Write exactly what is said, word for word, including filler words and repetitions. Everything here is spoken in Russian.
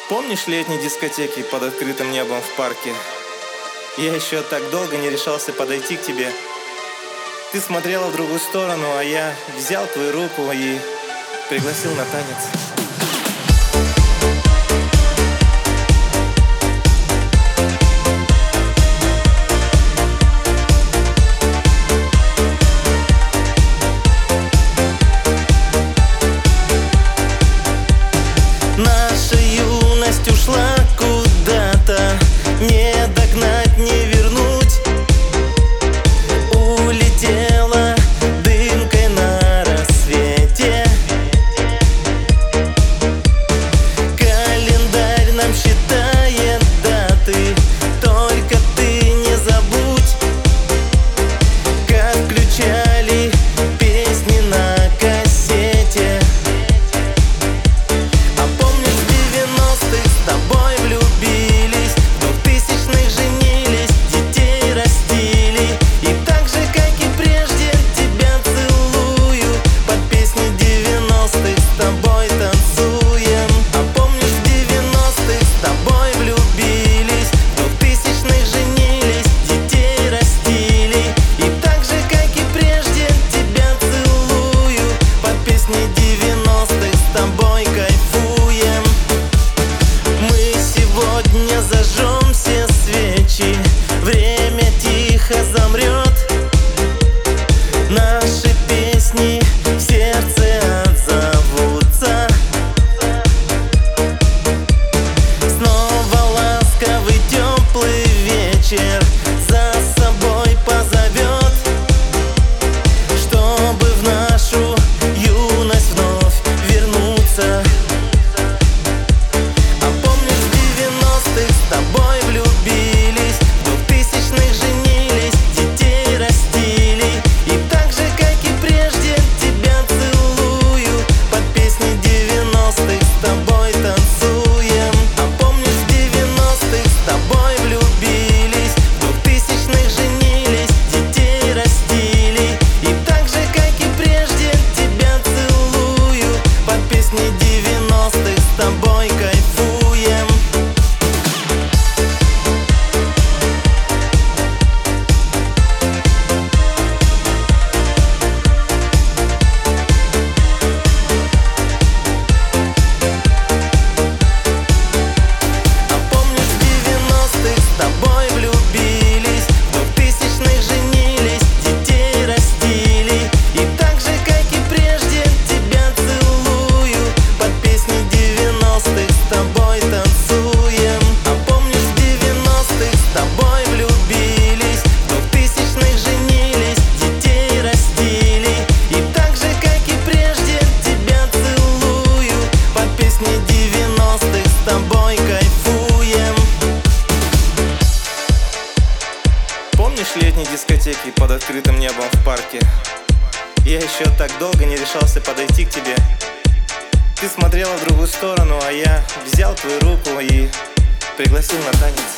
Помнишь летние дискотеки под открытым небом в парке? Я еще так долго не решался подойти к тебе. Ты смотрела в другую сторону, а я взял твою руку и пригласил на танец. Наша юность ушла куда-то, не догнать, не вернуть. Улетела дымкой на рассвете. Календарь нам считает даты, только ты не забудь, как включали песни на кассете. Зажжем все свечи, время тихо замрет. Наши песни в сердце отзовутся. Снова ласковый теплый вечер за собой позовет, чтобы в нашу юность вновь вернуться. С тобой влюбились, в двухтысячных женились, детей растили. И так же, как и прежде, тебя целую, под песни девяностых с тобой танцуем. А помнишь, в девяностых с тобой влюбились, в двухтысячных женились, детей растили. И так же, как и прежде, тебя целую, под песни девяностых с тобой кайфуем. Помнишь летние дискотеки под открытым небом в парке? Я еще так долго не решался подойти к тебе. Ты смотрела в другую сторону, а я взял твою руку и пригласил на танец.